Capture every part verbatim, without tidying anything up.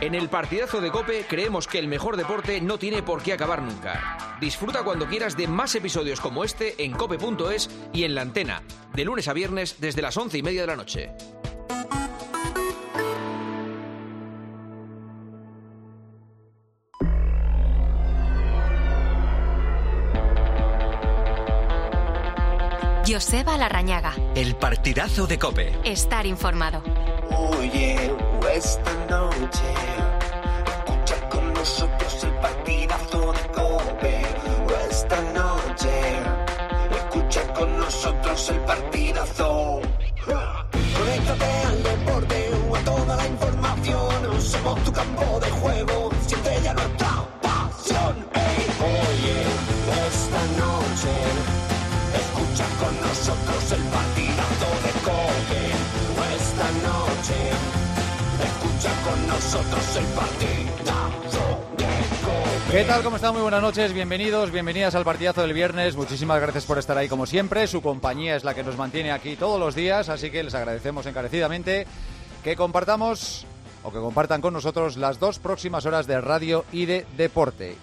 En el partidazo de COPE creemos que el mejor deporte no tiene por qué acabar nunca. Disfruta cuando quieras de más episodios como este en cope punto es y en La Antena, de lunes a viernes desde las once y media de la noche. Joseba Larrañaga. El partidazo de COPE. Estar informado. Oye, esta noche escucha con nosotros el partidazo de COPE. Esta noche escucha con nosotros el partidazo. Conéctate al deporte o a toda la información. Somos tu campo de juego, siente ya nuestra pasión. Hey, oye, esta noche escucha con nosotros el partidazo de COPE. Esta noche escucha con nosotros el partidazo de COPE. ¿Qué tal? ¿Cómo están? Muy buenas noches, bienvenidos, bienvenidas al partidazo del viernes. Muchísimas gracias por estar ahí como siempre. Su compañía es la que nos mantiene aquí todos los días, así que les agradecemos encarecidamente que compartamos o que compartan con nosotros las dos próximas horas de radio y de deporte,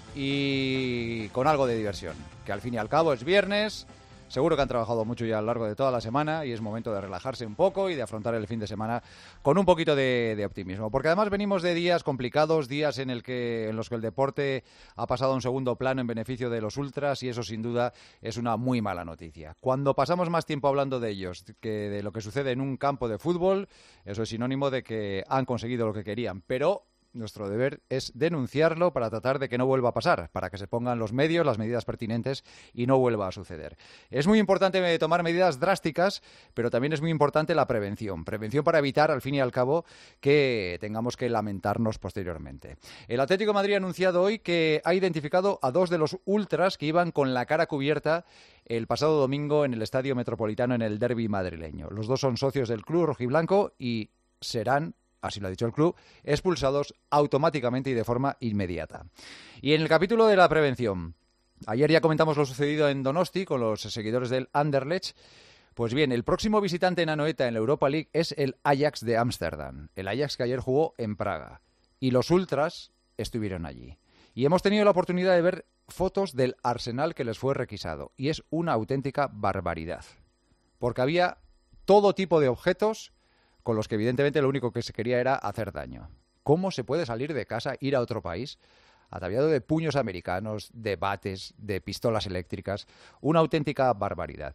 y con algo de diversión, que al fin y al cabo es viernes. Seguro que han trabajado mucho ya a lo largo de toda la semana y es momento de relajarse un poco y de afrontar el fin de semana con un poquito de, de optimismo. Porque además venimos de días complicados, días en, el que, en los que el deporte ha pasado a un segundo plano en beneficio de los ultras, y eso sin duda es una muy mala noticia. Cuando pasamos más tiempo hablando de ellos que de lo que sucede en un campo de fútbol, eso es sinónimo de que han conseguido lo que querían. Pero nuestro deber es denunciarlo para tratar de que no vuelva a pasar, para que se pongan los medios, las medidas pertinentes y no vuelva a suceder. Es muy importante tomar medidas drásticas, pero también es muy importante la prevención. Prevención para evitar, al fin y al cabo, que tengamos que lamentarnos posteriormente. El Atlético de Madrid ha anunciado hoy que ha identificado a dos de los ultras que iban con la cara cubierta el pasado domingo en el Estadio Metropolitano en el derbi madrileño. Los dos son socios del club rojiblanco y serán, así lo ha dicho el club, expulsados automáticamente y de forma inmediata. Y en el capítulo de la prevención, ayer ya comentamos lo sucedido en Donosti con los seguidores del Anderlecht. Pues bien, el próximo visitante en Anoeta en la Europa League es el Ajax de Ámsterdam. El Ajax que ayer jugó en Praga. Y los ultras estuvieron allí. Y hemos tenido la oportunidad de ver fotos del arsenal que les fue requisado. Y es una auténtica barbaridad. Porque había todo tipo de objetos con los que evidentemente lo único que se quería era hacer daño. ¿Cómo se puede salir de casa, ir a otro país, ataviado de puños americanos, de bates, de pistolas eléctricas? Una auténtica barbaridad.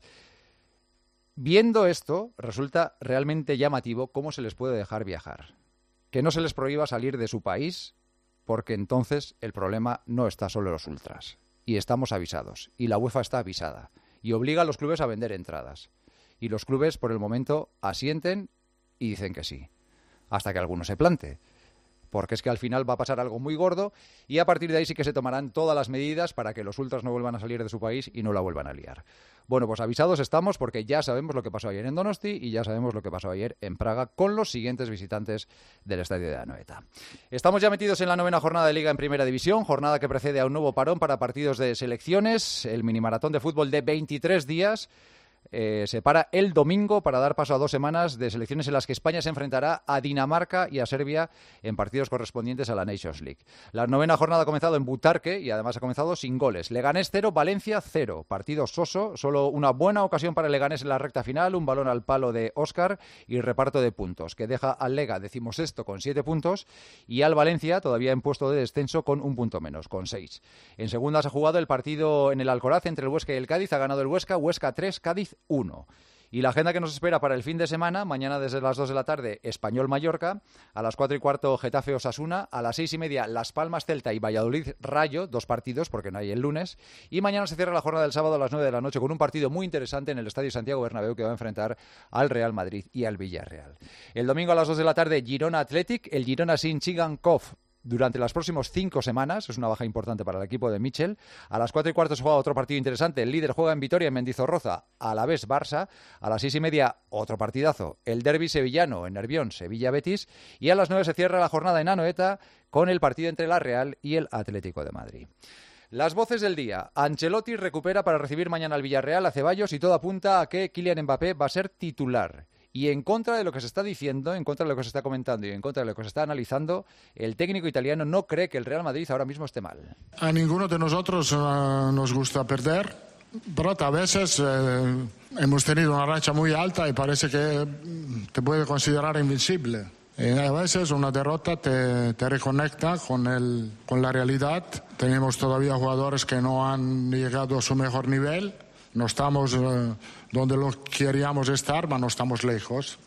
Viendo esto, resulta realmente llamativo cómo se les puede dejar viajar. Que no se les prohíba salir de su país, porque entonces el problema no está solo en los ultras. Y estamos avisados, y la UEFA está avisada, y obliga a los clubes a vender entradas. Y los clubes, por el momento, asienten y dicen que sí, hasta que alguno se plante, porque es que al final va a pasar algo muy gordo y a partir de ahí sí que se tomarán todas las medidas para que los ultras no vuelvan a salir de su país y no la vuelvan a liar. Bueno, pues avisados estamos, porque ya sabemos lo que pasó ayer en Donosti y ya sabemos lo que pasó ayer en Praga con los siguientes visitantes del estadio de Anoeta. Estamos ya metidos en la novena jornada de Liga en Primera División, jornada que precede a un nuevo parón para partidos de selecciones, el minimaratón de fútbol de veintitrés días. Eh, se para el domingo para dar paso a dos semanas de selecciones en las que España se enfrentará a Dinamarca y a Serbia en partidos correspondientes a la Nations League. La novena jornada ha comenzado en Butarque y además ha comenzado sin goles. Leganés cero, Valencia cero. Partido soso, solo una buena ocasión para el Leganés en la recta final, un balón al palo de Óscar y reparto de puntos, que deja al Lega decimosexto con siete puntos y al Valencia todavía en puesto de descenso con un punto menos, con seis. En segunda se ha jugado el partido en el Alcoraz entre el Huesca y el Cádiz. Ha ganado el Huesca, Huesca tres, Cádiz uno. Y la agenda que nos espera para el fin de semana: mañana desde las dos de la tarde Español-Mallorca, a las cuatro y cuarto Getafe-Osasuna, a las seis y media Las Palmas-Celta y Valladolid-Rayo, dos partidos porque no hay el lunes, y mañana se cierra la jornada del sábado a las nueve de la noche con un partido muy interesante en el Estadio Santiago Bernabéu que va a enfrentar al Real Madrid y al Villarreal. El domingo a las dos de la tarde Girona Athletic, el Girona sin Chigankov durante las próximas cinco semanas, es una baja importante para el equipo de Michel. A las cuatro y cuarto se juega otro partido interesante, el líder juega en Vitoria, en Mendizorroza, a la vez Barça. A las seis y media otro partidazo, el derbi sevillano en Nervión, Sevilla-Betis, y a las nueve se cierra la jornada en Anoeta con el partido entre la Real y el Atlético de Madrid. Las voces del día: Ancelotti recupera para recibir mañana al Villarreal a Ceballos y todo apunta a que Kylian Mbappé va a ser titular. Y en contra de lo que se está diciendo, en contra de lo que se está comentando y en contra de lo que se está analizando, el técnico italiano no cree que el Real Madrid ahora mismo esté mal. A ninguno de nosotros uh, nos gusta perder, pero a veces eh, hemos tenido una racha muy alta y parece que te puede considerar invencible. Y a veces una derrota te, te reconecta con, el, con la realidad. Tenemos todavía jugadores que no han llegado a su mejor nivel. No estamos eh, donde lo queríamos estar, pero no estamos lejos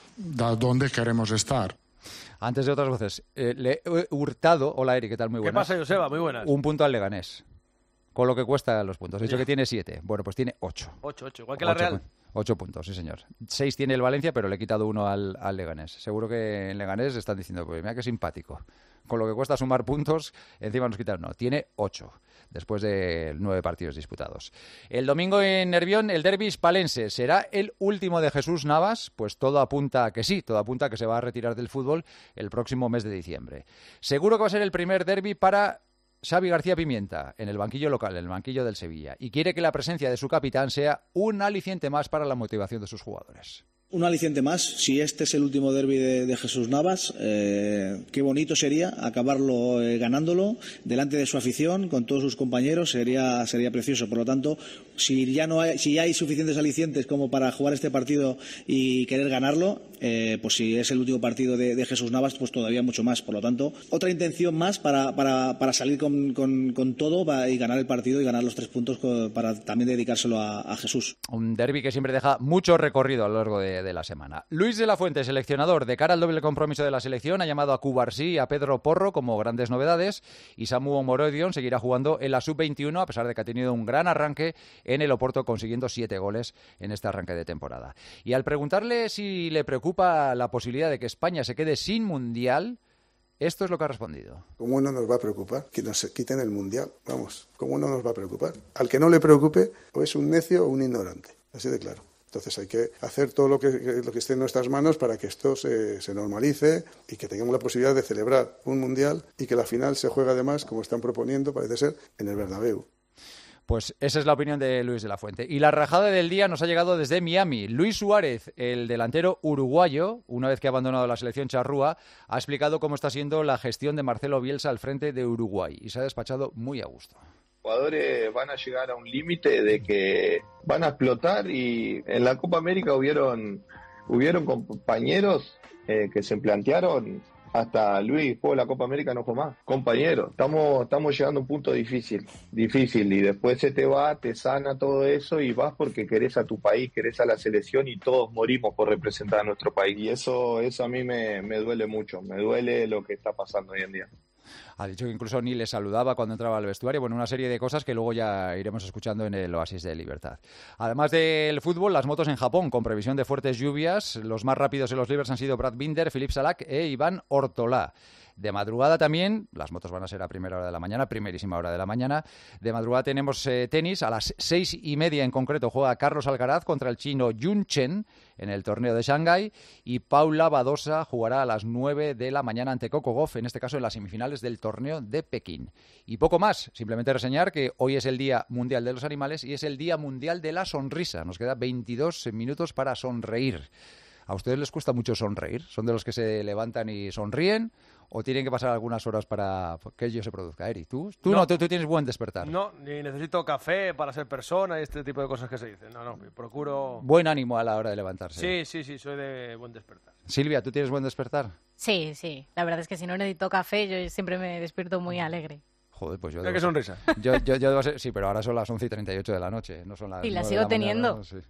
de donde queremos estar. Antes de otras voces, eh, le he hurtado... Hola, Eri, ¿qué tal? Muy buenas. ¿Qué pasa, Joseba? Muy buenas. Un punto al Leganés, con lo que cuesta los puntos. He dicho que tiene siete. Bueno, pues tiene ocho. Ocho, ocho. Igual que la ocho, Real. Ocho puntos, sí, señor. Seis tiene el Valencia, pero le he quitado uno al, al Leganés. Seguro que en Leganés están diciendo, pues mira qué simpático. Con lo que cuesta sumar puntos, encima nos quitan. No, tiene ocho, después de nueve partidos disputados. El domingo en Nervión, el derbi hispalense. ¿Será el último de Jesús Navas? Pues todo apunta a que sí, todo apunta a que se va a retirar del fútbol el próximo mes de diciembre. Seguro que va a ser el primer derbi para Xavi García Pimienta en el banquillo local, en el banquillo del Sevilla, y quiere que la presencia de su capitán sea un aliciente más para la motivación de sus jugadores. Un aliciente más, si este es el último derbi de, de Jesús Navas, eh, qué bonito sería acabarlo eh, ganándolo delante de su afición, con todos sus compañeros, sería sería precioso. Por lo tanto, si ya no hay, si ya hay suficientes alicientes como para jugar este partido y querer ganarlo, eh, pues si es el último partido de, de Jesús Navas, pues todavía mucho más. Por lo tanto, otra intención más para, para, para salir con, con, con todo y ganar el partido y ganar los tres puntos para también dedicárselo a, a Jesús. Un derbi que siempre deja mucho recorrido a lo largo de de la semana. Luis de la Fuente, seleccionador, de cara al doble compromiso de la selección, ha llamado a Cubarsí y a Pedro Porro como grandes novedades, y Samu Omorodion seguirá jugando en la sub veintiuno, a pesar de que ha tenido un gran arranque en el Oporto, consiguiendo siete goles en este arranque de temporada. Y al preguntarle si le preocupa la posibilidad de que España se quede sin Mundial, esto es lo que ha respondido. ¿Cómo no nos va a preocupar que nos quiten el Mundial? Vamos, ¿cómo no nos va a preocupar? Al que no le preocupe, o es un necio o un ignorante, así de claro. Entonces hay que hacer todo lo que, lo que esté en nuestras manos para que esto se, se normalice y que tengamos la posibilidad de celebrar un Mundial y que la final se juegue además, como están proponiendo, parece ser, en el Bernabéu. Pues esa es la opinión de Luis de la Fuente. Y la rajada del día nos ha llegado desde Miami. Luis Suárez, el delantero uruguayo, una vez que ha abandonado la selección charrúa, ha explicado cómo está siendo la gestión de Marcelo Bielsa al frente de Uruguay y se ha despachado muy a gusto. Jugadores van a llegar a un límite de que van a explotar, y en la Copa América hubieron hubieron compañeros eh, que se plantearon hasta Luis, fue la Copa América, no fue más. Compañeros, estamos estamos llegando a un punto difícil, difícil, y después se te va, te sana todo eso y vas porque querés a tu país, querés a la selección, y todos morimos por representar a nuestro país. Y eso, eso a mí me, me duele mucho, me duele lo que está pasando hoy en día. Ha dicho que incluso ni le saludaba cuando entraba al vestuario. Bueno, una serie de cosas que luego ya iremos escuchando en el Oasis de Libertad. Además del fútbol, las motos en Japón, con previsión de fuertes lluvias. Los más rápidos en los libres han sido Brad Binder, Philippe Salak e Iván Ortolá. De madrugada también, las motos van a ser a primera hora de la mañana, primerísima hora de la mañana. De madrugada tenemos eh, tenis, a las seis y media en concreto juega Carlos Alcaraz contra el chino Yun Chen en el torneo de Shanghái, y Paula Badosa jugará a las nueve de la mañana ante Coco Gauff, en este caso en las semifinales del torneo de Pekín. Y poco más, simplemente reseñar que hoy es el Día Mundial de los Animales y es el Día Mundial de la Sonrisa. Nos queda veintidós minutos para sonreír. ¿A ustedes les cuesta mucho sonreír? ¿Son de los que se levantan y sonríen? ¿O tienen que pasar algunas horas para que ello se produzca? Eri, ¿tú? Tú no, no tú, tú tienes buen despertar. No, ni necesito café para ser persona y este tipo de cosas que se dicen. No, no, procuro... Buen ánimo a la hora de levantarse. Sí, sí, sí, soy de buen despertar. Silvia, ¿tú tienes buen despertar? Sí, sí. La verdad es que si no necesito café, yo siempre me despierto muy alegre. Joder, pues yo... ¿Qué sonrisa? Yo, yo, yo debo ser... Sí, pero ahora son las once y treinta y ocho de la noche, no son las y la nueve sigo de la teniendo. Mañana, no, sí.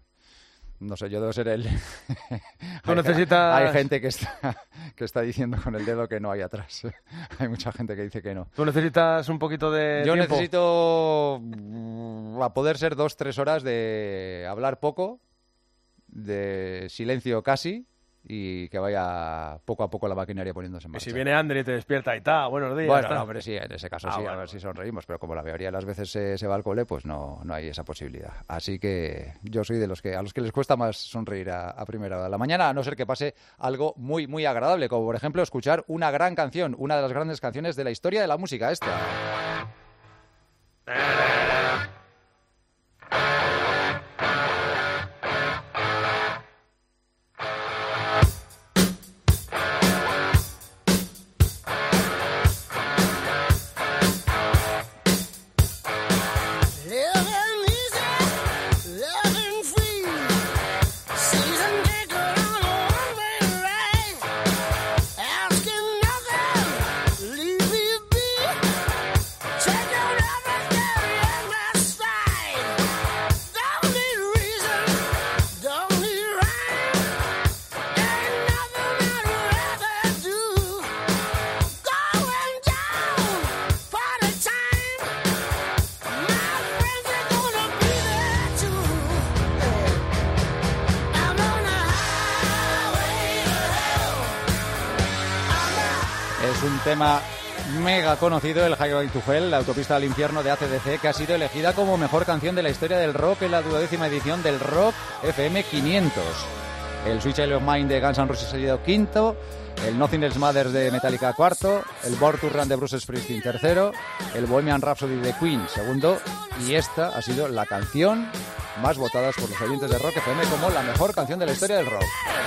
No sé, yo debo ser el... Tú hay, necesitas... hay gente que está, que está diciendo con el dedo que no hay atrás. Hay mucha gente que dice que no. ¿Tú necesitas un poquito de Yo tiempo? necesito, a poder ser dos, tres horas de hablar poco, de silencio casi, y que vaya poco a poco la maquinaria poniéndose en marcha. Y si viene André y te despierta y tal, buenos días. Bueno, tal. no, hombre, sí, en ese caso ah, sí, bueno. a ver si sonreímos, pero como la mayoría de las veces se, se va al cole, pues no, no hay esa posibilidad. Así que yo soy de los que a los que les cuesta más sonreír a, a primera hora de la mañana, a no ser que pase algo muy, muy agradable, como por ejemplo escuchar una gran canción, una de las grandes canciones de la historia de la música, esta. Es un tema mega conocido, el Highway to Hell, la autopista al infierno de A C D C, que ha sido elegida como mejor canción de la historia del rock en la duodécima edición del Rock F M quinientos. El Sweet Child of Mine de Guns N' Roses ha salido quinto, el Nothing Else Matters de Metallica cuarto, el Born to Run de Bruce Springsteen tercero, el Bohemian Rhapsody de Queen segundo, y esta ha sido la canción más votada por los oyentes de Rock F M como la mejor canción de la historia del rock.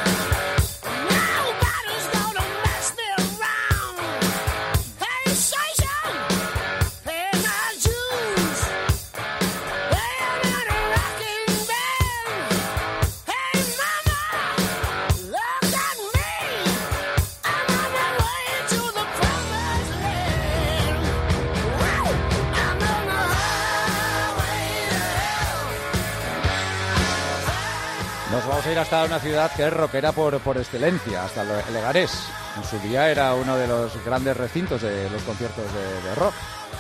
Vamos a ir hasta una ciudad que es rockera por, por excelencia, hasta Leganés. En su día era uno de los grandes recintos de los conciertos de, de rock.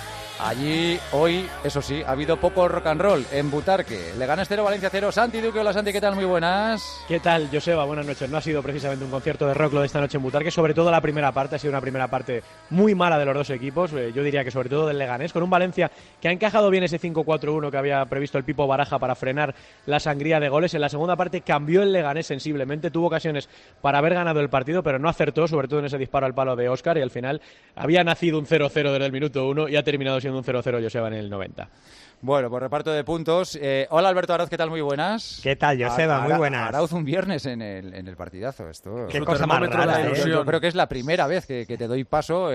Allí, hoy, eso sí, ha habido poco rock and roll en Butarque. Leganés cero, Valencia cero. Santi Duque, hola Santi, ¿qué tal? Muy buenas. ¿Qué tal, Joseba? Buenas noches. No ha sido precisamente un concierto de rock lo de esta noche en Butarque, sobre todo la primera parte, ha sido una primera parte muy mala de los dos equipos, eh, yo diría que sobre todo del Leganés, con un Valencia que ha encajado bien ese cinco cuatro uno que había previsto el Pipo Baraja para frenar la sangría de goles. En la segunda parte cambió el Leganés sensiblemente, tuvo ocasiones para haber ganado el partido, pero no acertó, sobre todo en ese disparo al palo de Óscar, y al final había nacido un cero cero desde el minuto uno y ha terminado siendo un cero cero, Joseba, en el noventa. Bueno, pues reparto de puntos. Eh, hola Alberto Arauz, ¿qué tal? Muy buenas. ¿Qué tal, Joseba? Muy buenas. Arauz un viernes en el, en el partidazo. Esto. Qué cosa más rara, ¿eh? Yo, yo creo que es la primera vez que, que te doy paso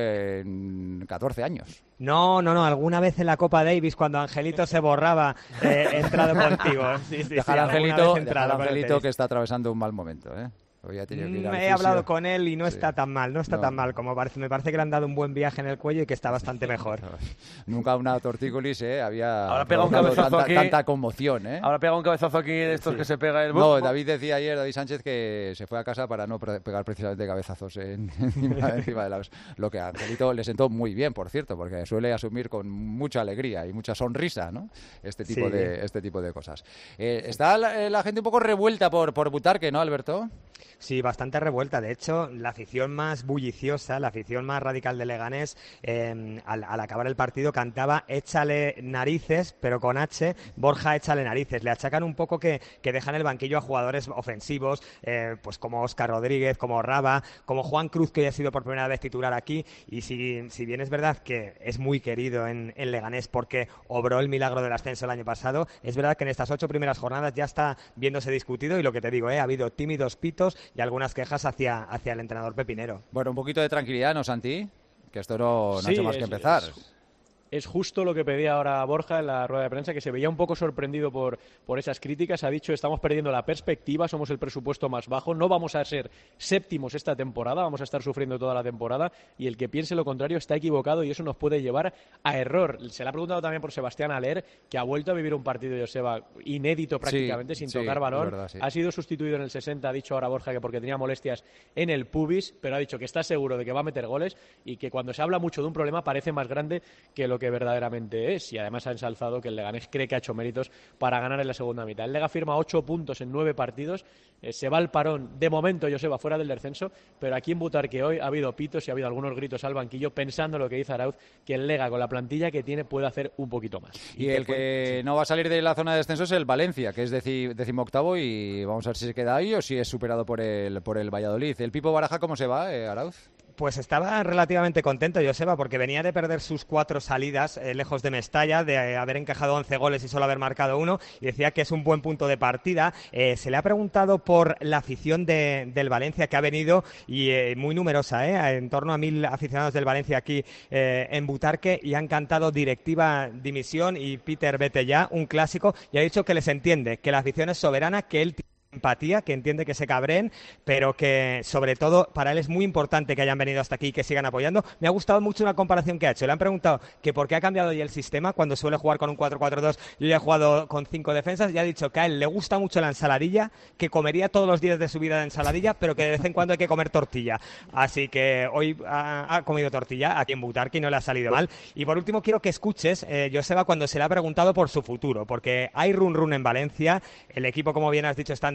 en catorce años. No, no, no. Alguna vez en la Copa Davis, cuando Angelito se borraba, eh, he entrado contigo. Sí, sí, dejar sí, Angelito, dejar Angelito que está atravesando un mal momento, ¿eh? Mm, he hablado con él y no sí. está tan mal, no está no. tan mal como parece. Me parece que le han dado un buen viaje en el cuello y que está bastante mejor. Nunca una tortícolis, ¿eh? Había ahora pega un cabezazo tanta, aquí, tanta conmoción, ¿eh? Ahora pega un cabezazo aquí de estos sí. que se pega el... No, David decía ayer, David Sánchez, que se fue a casa para no pegar precisamente cabezazos en, encima, encima de la... Lo que a Angelito le sentó muy bien, por cierto, porque suele asumir con mucha alegría y mucha sonrisa, ¿no? Este tipo, sí. de, este tipo de cosas. Eh, está la, la gente un poco revuelta por, por Butarque, ¿no, Alberto? Sí, bastante revuelta. De hecho, la afición más bulliciosa, la afición más radical de Leganés, eh, al, al acabar el partido cantaba échale narices, pero con H, Borja échale narices. Le achacan un poco que, que dejan el banquillo a jugadores ofensivos, eh, pues como Óscar Rodríguez, como Raba, como Juan Cruz, que ya ha sido por primera vez titular aquí. Y si, si bien es verdad que es muy querido en, en Leganés porque obró el milagro del ascenso el año pasado, es verdad que en estas ocho primeras jornadas ya está viéndose discutido y lo que te digo, eh, ha habido tímidos pitos y algunas quejas hacia, hacia el entrenador pepinero. Bueno, un poquito de tranquilidad, ¿no, Santi? Que esto no, no sí, ha hecho más es, que empezar. Es... Es justo lo que pedía ahora Borja en la rueda de prensa, que se veía un poco sorprendido por, por esas críticas. Ha dicho, estamos perdiendo la perspectiva, somos el presupuesto más bajo, no vamos a ser séptimos esta temporada, vamos a estar sufriendo toda la temporada, y el que piense lo contrario está equivocado y eso nos puede llevar a error. Se le ha preguntado también por Sebastián Haller, que ha vuelto a vivir un partido, Joseba, inédito prácticamente, sí, sin tocar sí, balón. Verdad, sí. Ha sido sustituido en el sesenta, ha dicho ahora Borja que porque tenía molestias en el pubis, pero ha dicho que está seguro de que va a meter goles y que cuando se habla mucho de un problema parece más grande que lo que verdaderamente es, y además ha ensalzado que el Leganés cree que ha hecho méritos para ganar en la segunda mitad. El Lega firma ocho puntos en nueve partidos, eh, se va al parón de momento, Joseba, fuera del descenso, pero aquí en Butarque hoy ha habido pitos y ha habido algunos gritos al banquillo pensando lo que dice Arauz, que el Lega con la plantilla que tiene puede hacer un poquito más. Y, y el que, que sí. no va a salir de la zona de descenso es el Valencia, que es deci, decimoctavo, y vamos a ver si se queda ahí o si es superado por el, por el Valladolid. ¿El Pipo Baraja cómo se va, eh, Arauz? Pues estaba relativamente contento, Joseba, porque venía de perder sus cuatro salidas eh, lejos de Mestalla, de eh, haber encajado once goles y solo haber marcado uno, y decía que es un buen punto de partida. Eh, se le ha preguntado por la afición de, del Valencia, que ha venido, y eh, muy numerosa, eh, en torno a mil aficionados del Valencia aquí eh, en Butarque, y han cantado Directiva Dimisión y Peter vete ya, un clásico, y ha dicho que les entiende, que la afición es soberana, que él empatía, que entiende que se cabreen, pero que sobre todo para él es muy importante que hayan venido hasta aquí y que sigan apoyando. Me ha gustado mucho una comparación que ha hecho. Le han preguntado que por qué ha cambiado ya el sistema cuando suele jugar con un cuatro cuatro dos. Yo ya he jugado con cinco defensas y ha dicho que a él le gusta mucho la ensaladilla, que comería todos los días de su vida de ensaladilla, pero que de vez en cuando hay que comer tortilla. Así que hoy ha, ha comido tortilla aquí en Butarque y no le ha salido mal. Y por último quiero que escuches, eh, Joseba, cuando se le ha preguntado por su futuro, porque hay run run en Valencia. El equipo, como bien has dicho, está en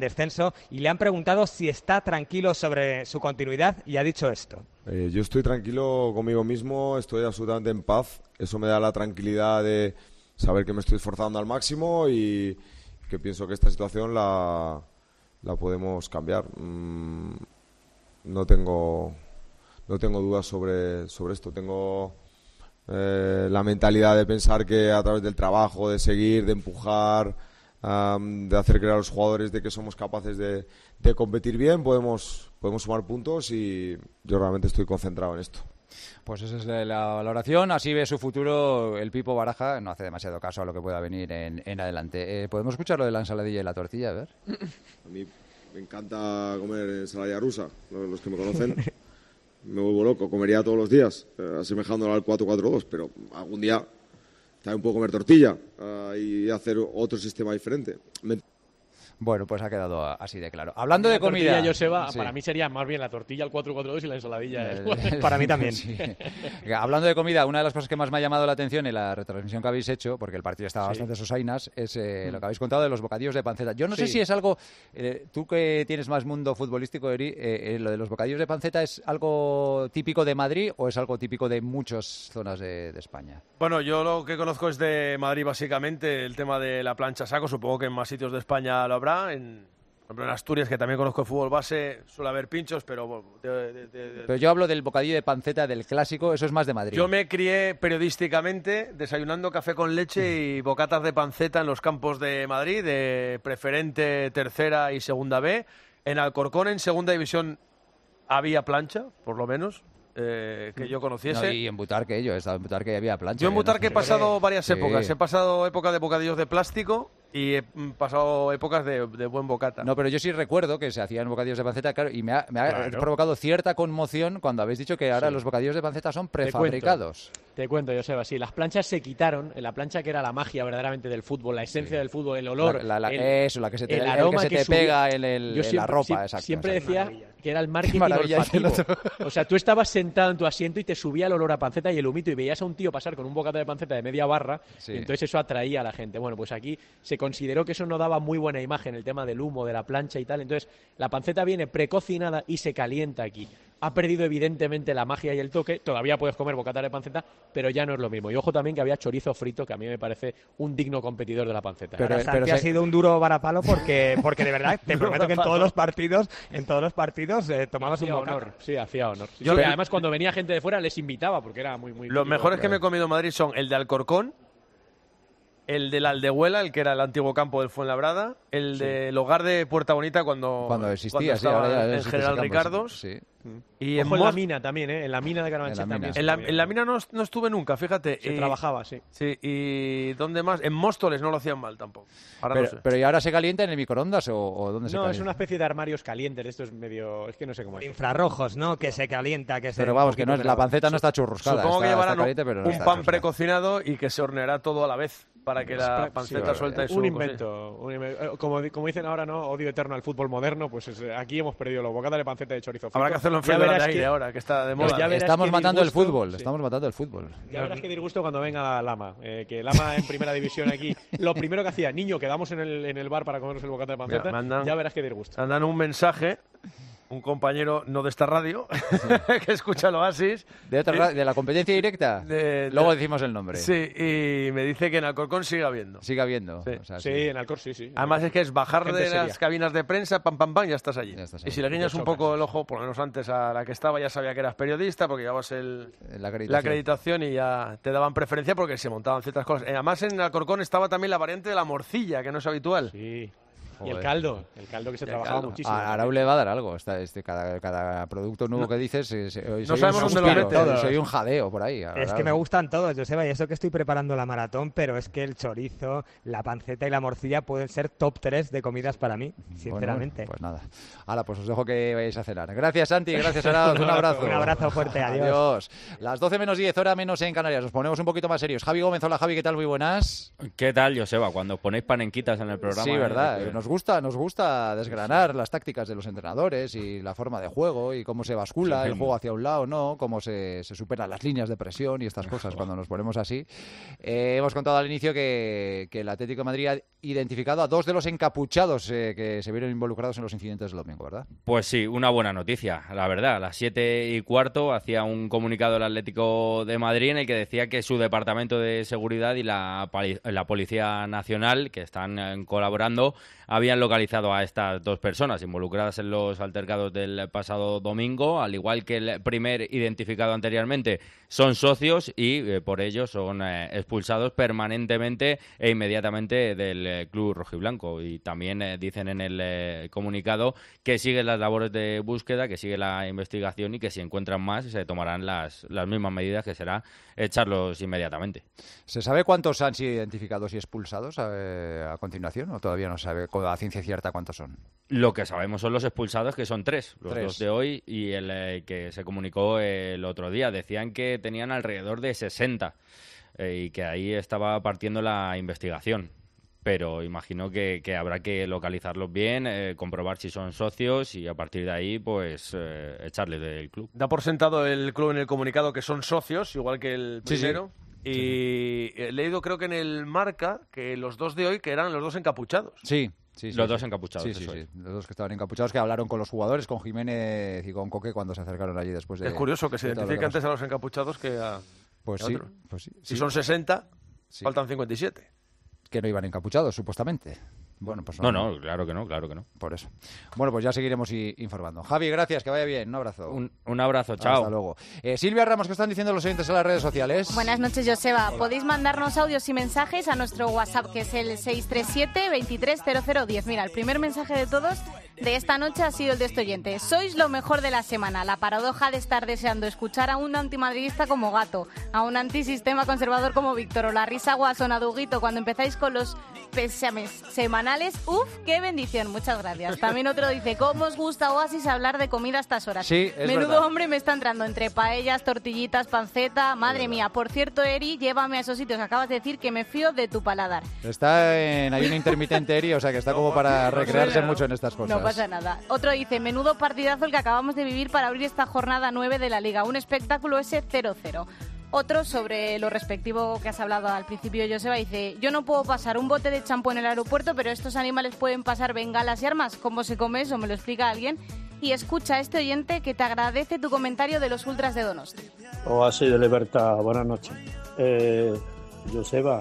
descenso y le han preguntado si está tranquilo sobre su continuidad y ha dicho esto. Eh, yo estoy tranquilo conmigo mismo, estoy absolutamente en paz. Eso me da la tranquilidad de saber que me estoy esforzando al máximo y que pienso que esta situación la, la podemos cambiar. Mm, no tengo no tengo dudas sobre, sobre esto. Tengo eh, la mentalidad de pensar que a través del trabajo, de seguir, de empujar, um, de hacer creer a los jugadores de que somos capaces de, de competir bien, podemos, podemos sumar puntos y yo realmente estoy concentrado en esto. Pues esa es la valoración, así ve su futuro el Pipo Baraja, no hace demasiado caso a lo que pueda venir en, en adelante. Eh, ¿Podemos escuchar lo de la ensaladilla y la tortilla? A ver. A mí me encanta comer ensalada rusa, los que me conocen. Me vuelvo loco, comería todos los días, eh, asemejándolo al cuatro cuatro dos, pero algún día también puedo comer tortilla uh, y hacer otro sistema diferente. Me... Bueno, pues ha quedado así de claro. Hablando la de comida... tortilla, Joseba, sí. para mí sería más bien la tortilla, el cuatro cuatro dos y la ensaladilla. ¿eh? Para mí también. Sí. Hablando de comida, una de las cosas que más me ha llamado la atención en la retransmisión que habéis hecho, porque el partido estaba sí. bastante sosainas, es eh, lo que habéis contado de los bocadillos de panceta. Yo no sí. sé si es algo... Eh, tú que tienes más mundo futbolístico, Eri, eh, eh, lo de los bocadillos de panceta, ¿es algo típico de Madrid o es algo típico de muchas zonas de, de España? Bueno, yo lo que conozco es de Madrid básicamente, el tema de la plancha saco. Supongo que en más sitios de España lo habrá. En... Por ejemplo, en Asturias, que también conozco el fútbol base, suele haber pinchos, pero... Bueno, de, de, de, de... Pero yo hablo del bocadillo de panceta, del clásico, eso es más de Madrid. Yo me crié periodísticamente desayunando café con leche y bocatas de panceta en los campos de Madrid, de preferente, tercera y segunda B. En Alcorcón, en segunda división, había plancha, por lo menos, eh, que yo conociese. No, y en Butarque, yo he estado en Butarque y había plancha. Yo en Butarque he pasado varias sí. épocas. He pasado época de bocadillos de plástico y he pasado épocas de, de buen bocata. No, pero yo sí recuerdo que se hacían bocadillos de panceta, claro, y me ha, me ha claro. provocado cierta conmoción cuando habéis dicho que ahora sí. los bocadillos de panceta son prefabricados. Te cuento, Joseba, sí, las planchas se quitaron, en la plancha que era la magia verdaderamente del fútbol, la esencia sí. del fútbol, el olor, la, la, la, el, eso, la que se te, el aroma el que se que te subía. pega en, el, yo en siempre, la ropa. Siempre, exacto, siempre exacto. decía Maravilla. que era el marketing olfativo. O sea, tú estabas sentado en tu asiento y te subía el olor a panceta y el humito y veías a un tío pasar con un bocata de panceta de media barra sí. y entonces eso atraía a la gente. Bueno, pues aquí se consideró que eso no daba muy buena imagen, el tema del humo, de la plancha y tal. Entonces la panceta viene precocinada y se calienta aquí. Ha perdido evidentemente la magia y el toque. Todavía puedes comer bocata de panceta, pero ya no es lo mismo. Y ojo también que había chorizo frito, que a mí me parece un digno competidor de la panceta. Pero, pero Santi se... ha sido un duro varapalo porque, porque de verdad, te prometo que en todos los partidos, en todos los partidos eh, tomabas un bocata. honor. Sí, hacía honor. Sí, Yo, sí, además, cuando venía gente de fuera les invitaba porque era muy, muy. Los típico, mejores claro. que me he comido en Madrid son el de Alcorcón, el de la Aldehuela, el que era el antiguo campo del Fuenlabrada, el sí. del Hogar de Puerta Bonita cuando, cuando existía, cuando sí, estaba ahora ya en General Ricardos. Sí. Y en, en la mina también, ¿eh? En la mina de Carabanchel en la también. En la, en la mina no, no estuve nunca, fíjate. Se y, trabajaba, sí. Sí, y ¿dónde más? En Móstoles no lo hacían mal tampoco. Ahora pero, no sé. pero ¿y ahora se calienta en el microondas o, o dónde se no, calienta? No, es una especie de armarios calientes. Esto es medio... Es que no sé cómo es. Infrarrojos, ¿no? Que se calienta, que se... Pero vamos, que no es, la panceta no está churruscada. Supongo está, que llevarán caliente, pero no un está pan churruscada. precocinado y que se horneará todo a la vez para que la panceta sí, suelta un, su... un invento, un invento. Como, como dicen ahora, ¿no? Odio eterno al fútbol moderno. Pues es, aquí hemos perdido los bocatas de panceta de chorizo frito. Habrá que hacerlo en frente de aire ahora, que está de moda. Ya estamos matando el fútbol, sí. estamos matando el fútbol. Ya verás que disgusto cuando venga Lama, eh, que Lama en primera división aquí, lo primero que hacía, niño, quedamos en el, en el bar para comernos el bocata de panceta, mandan, ya verás que disgusto. Mandan un mensaje, un compañero no de esta radio, que escucha el Oasis. ¿De, otra, ¿De la competencia directa? De, Luego de, decimos el nombre. Sí, y me dice que en Alcorcón sigue habiendo. Sigue habiendo. Sí, o sea, sí, sí, en Alcorcón sí, sí. Además es que es bajar Gente de seria. las cabinas de prensa, pam, pam, pam, ya estás allí. Ya estás y si le guiñas un poco el ojo, por lo menos antes a la que estaba, ya sabía que eras periodista, porque llevabas el, la, acreditación. la acreditación y ya te daban preferencia porque se montaban ciertas cosas. Además en Alcorcón estaba también la variante de la morcilla, que no es habitual. Sí. Joder. Y el caldo, el caldo que se trabajaba caldo. muchísimo. A Arau le va a dar algo. Está, este, cada, cada producto nuevo no, que dices, se, se, no sabemos dónde lo metes. Soy un jadeo por ahí. Es que me gustan todos, Joseba, y eso que estoy preparando la maratón, pero es que el chorizo, la panceta y la morcilla pueden ser top tres de comidas para mí, sinceramente. Bueno, pues nada. Hala, pues os dejo que vayáis a cenar. Gracias, Santi. Gracias, Arau. Un abrazo. Un abrazo fuerte. Adiós. Adiós. Las doce menos diez, hora menos en Canarias. Nos ponemos un poquito más serios. Javi Gómez, hola, Javi, ¿qué tal? Muy buenas. ¿Qué tal, Joseba? Cuando os ponéis panenquitas en el programa. Sí, verdad. Eh, nos gusta, nos gusta desgranar las tácticas de los entrenadores y la forma de juego y cómo se bascula sí, el juego hacia un lado o no, cómo se, se superan las líneas de presión y estas cosas cuando nos ponemos así. Eh, hemos contado al inicio que, que el Atlético de Madrid identificado a dos de los encapuchados eh, que se vieron involucrados en los incidentes del domingo, ¿verdad? Pues sí, una buena noticia, la verdad. A las siete y cuarto hacía un comunicado el Atlético de Madrid en el que decía que su departamento de seguridad y la, la Policía Nacional, que están eh, colaborando, habían localizado a estas dos personas involucradas en los altercados del pasado domingo, al igual que el primer identificado anteriormente. Son socios y eh, por ello son eh, expulsados permanentemente e inmediatamente del eh, club rojiblanco. Y también eh, dicen en el eh, comunicado que siguen las labores de búsqueda, que sigue la investigación y que si encuentran más se tomarán las, las mismas medidas, que será echarlos inmediatamente. ¿Se sabe cuántos han sido identificados y expulsados eh, a continuación o todavía no se sabe a ciencia cierta cuántos son? Lo que sabemos son los expulsados, que son tres, los tres. dos de hoy y el eh, que se comunicó eh, el otro día. Decían que tenían alrededor de sesenta eh, y que ahí estaba partiendo la investigación. Pero imagino que, que habrá que localizarlos bien, eh, comprobar si son socios y a partir de ahí, pues, eh, echarles del club. Da por sentado el club en el comunicado que son socios, igual que el primero. Sí, sí. Y sí. he leído, creo que en el Marca, que los dos de hoy, que eran los dos encapuchados. Sí. Sí, sí, los sí. dos encapuchados. Sí, sí, sí. Los dos que estaban encapuchados, que hablaron con los jugadores, con Jiménez y con Coque cuando se acercaron allí después de... Es curioso que se de todo lo identifique que antes a los encapuchados que a, pues que a sí, otros. pues sí, Si sí. son sesenta, sí. faltan cincuenta y siete. Que no iban encapuchados, supuestamente. Bueno, pues no, no, claro que no, claro que no. Por eso. Bueno, pues ya seguiremos i- informando. Javi, gracias, que vaya bien. Un abrazo. Un, un abrazo, chao. Hasta luego. Eh, Silvia Ramos, ¿qué están diciendo los oyentes en las redes sociales? Buenas noches, Joseba. Podéis mandarnos audios y mensajes a nuestro WhatsApp, que es el seis tres siete, veintitrés cero cero diez. Mira, el primer mensaje de todos de esta noche ha sido el de este oyente. Sois lo mejor de la semana. La paradoja de estar deseando escuchar a un antimadridista como Gato, a un antisistema conservador como Víctor, o la risa guasona de Huguito cuando empezáis con los pésames semanales. Uf, qué bendición. Muchas gracias. También otro dice, ¿cómo os gusta Oasis hablar de comida a estas horas? Sí, es Menudo verdad. hombre me está entrando entre paellas, tortillitas, panceta. Madre mía. Por cierto, Eri, llévame a esos sitios. Acabas de decir que me fío de tu paladar. Está en ayuno intermitente, Eri, o sea que está como para recrearse mucho en estas cosas. No pasa nada. Otro dice, menudo partidazo el que acabamos de vivir para abrir esta jornada nueve de la Liga. Un espectáculo ese cero cero. Otro, sobre lo respectivo que has hablado al principio, Joseba, dice, yo no puedo pasar un bote de champú en el aeropuerto, pero estos animales pueden pasar bengalas y armas. ¿Cómo se come eso? Me lo explica alguien. Y escucha a este oyente que te agradece tu comentario de los ultras de Donosti. Oasis de Libertad, buenas noches. Eh, Joseba,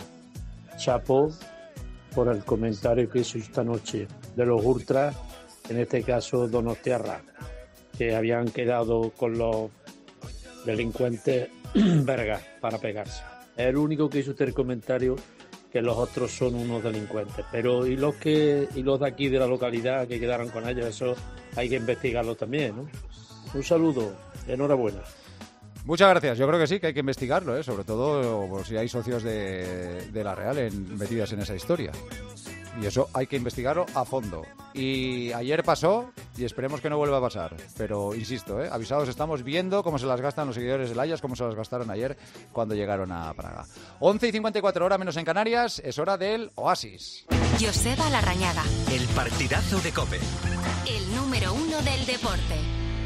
chapo por el comentario que hizo esta noche de los ultras, en este caso donostiarra, que habían quedado con los delincuentes vergas para pegarse. Es el único que hizo usted el comentario que los otros son unos delincuentes. Pero y los que y los de aquí de la localidad que quedaron con ellos, eso hay que investigarlo también, ¿no? Un saludo, enhorabuena. Muchas gracias. Yo creo que sí, que hay que investigarlo, ¿eh? Sobre todo por si hay socios de, de la Real en, metidas en esa historia. Y eso hay que investigarlo a fondo. Y ayer pasó y esperemos que no vuelva a pasar. Pero insisto, ¿eh? Avisados estamos viendo cómo se las gastan los seguidores del Ajax, cómo se las gastaron ayer cuando llegaron a Praga. once y cincuenta y cuatro, hora menos en Canarias, es hora del Oasis. Joseba Larrañaga, El partidazo de COPE. el número uno del deporte.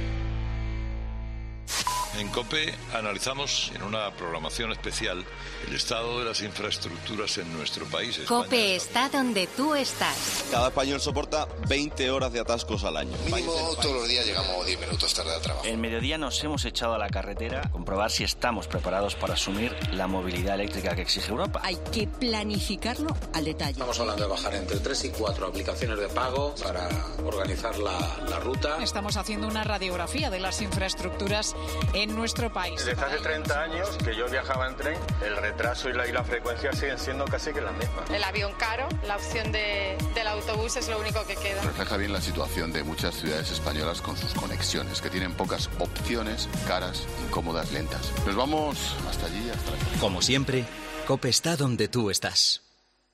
En COPE analizamos en una programación especial el estado de las infraestructuras en nuestro país. España. COPE está donde tú estás. Cada español soporta veinte horas de atascos al año. Mínimo todos los días llegamos diez minutos tarde al trabajo. En mediodía nos hemos echado a la carretera a comprobar si estamos preparados para asumir la movilidad eléctrica que exige Europa. Hay que planificarlo al detalle. Estamos hablando de bajar entre tres y cuatro aplicaciones de pago para organizar la, la ruta. Estamos haciendo una radiografía de las infraestructuras en nuestro país. Desde hace treinta años que yo viajaba en tren, el retraso y la, y la frecuencia siguen siendo casi que las mismas. El avión caro, la opción de, del autobús es lo único que queda. Refleja bien la situación de muchas ciudades españolas con sus conexiones, que tienen pocas opciones, caras, incómodas, lentas. Nos vamos hasta allí, hasta allí. Como siempre, COPE está donde tú estás.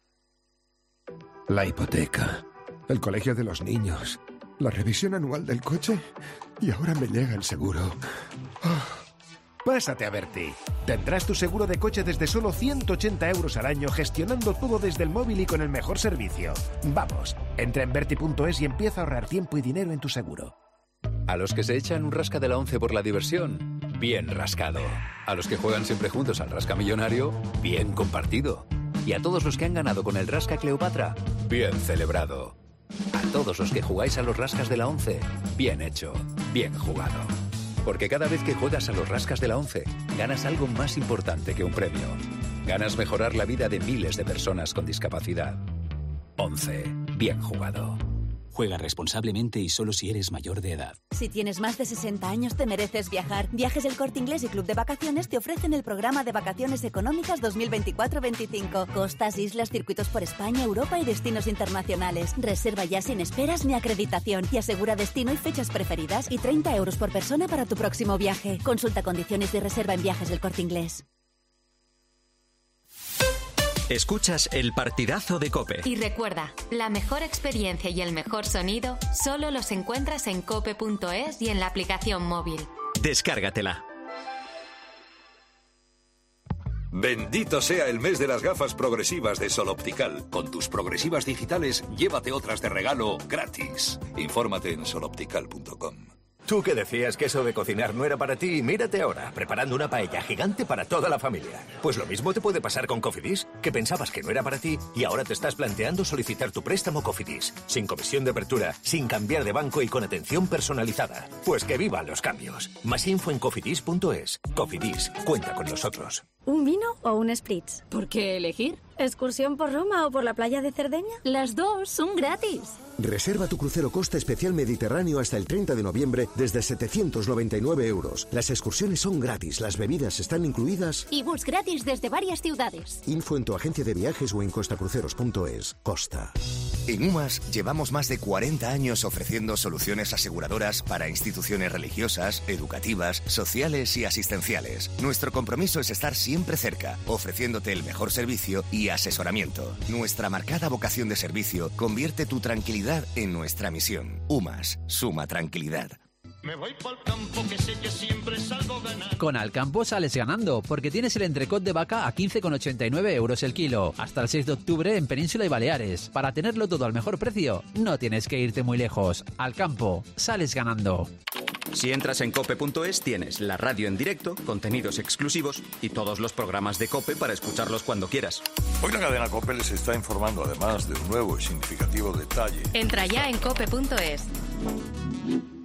La hipoteca, el colegio de los niños, la revisión anual del coche y ahora me llega el seguro. Oh. Pásate a Berti. Tendrás tu seguro de coche desde solo ciento ochenta euros al año, gestionando todo desde el móvil y con el mejor servicio. Vamos, entra en Berti punto es y empieza a ahorrar tiempo y dinero en tu seguro. A los que se echan un rasca de la once por la diversión, bien rascado. A los que juegan siempre juntos al rasca millonario, bien compartido. Y a todos los que han ganado con el Rasca Cleopatra, bien celebrado. A todos los que jugáis a los Rascas de la once, bien hecho, bien jugado. Porque cada vez que juegas a los Rascas de la once, ganas algo más importante que un premio. Ganas mejorar la vida de miles de personas con discapacidad. once, bien jugado. Juega responsablemente y solo si eres mayor de edad. Si tienes más de sesenta años te mereces viajar. Viajes El Corte Inglés y Club de Vacaciones te ofrecen el programa de vacaciones económicas dos mil veinticuatro veinticinco. Costas, islas, circuitos por España, Europa y destinos internacionales. Reserva ya sin esperas ni acreditación y asegura destino y fechas preferidas y treinta euros por persona para tu próximo viaje. Consulta condiciones de reserva en Viajes del Corte Inglés. Escuchas el partidazo de COPE. Y recuerda, la mejor experiencia y el mejor sonido solo los encuentras en cope punto es y en la aplicación móvil. Descárgatela. Bendito sea el mes de las gafas progresivas de Sol Optical. Con tus progresivas digitales, llévate otras de regalo gratis. Infórmate en sol optical punto com. Tú que decías que eso de cocinar no era para ti, mírate ahora, preparando una paella gigante para toda la familia. Pues lo mismo te puede pasar con Cofidis, que pensabas que no era para ti y ahora te estás planteando solicitar tu préstamo Cofidis, sin comisión de apertura, sin cambiar de banco y con atención personalizada. Pues que vivan los cambios. Más info en cofidis punto es. Cofidis, cuenta con nosotros. ¿Un vino o un spritz? ¿Por qué elegir? ¿Excursión por Roma o por la playa de Cerdeña? Las dos son gratis. Reserva tu crucero Costa Especial Mediterráneo hasta el treinta de noviembre desde setecientos noventa y nueve euros. Las excursiones son gratis, las bebidas están incluidas. Y bus gratis desde varias ciudades. Info en tu agencia de viajes o en costacruceros punto es. Costa. En UMAS llevamos más de cuarenta años ofreciendo soluciones aseguradoras para instituciones religiosas, educativas, sociales y asistenciales. Nuestro compromiso es estar siempre cerca, ofreciéndote el mejor servicio y asesoramiento. Nuestra marcada vocación de servicio convierte tu tranquilidad en nuestra misión. UMAS, suma tranquilidad. Me voy pa'l campo que sé que siempre salgo ganando. Con Alcampo sales ganando, porque tienes el entrecot de vaca a quince con ochenta y nueve euros el kilo, hasta el seis de octubre en Península y Baleares. Para tenerlo todo al mejor precio, no tienes que irte muy lejos. Alcampo, sales ganando. Si entras en cope punto es tienes la radio en directo, contenidos exclusivos y todos los programas de COPE para escucharlos cuando quieras. Hoy la cadena COPE les está informando además de un nuevo y significativo detalle. Entra ya en cope punto es.